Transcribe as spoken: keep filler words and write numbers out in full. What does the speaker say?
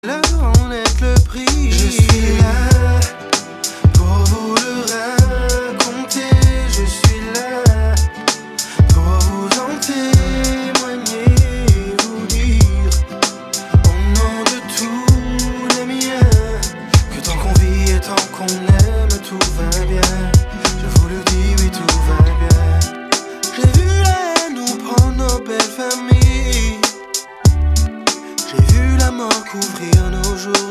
Là, on est le prix. Je suis là.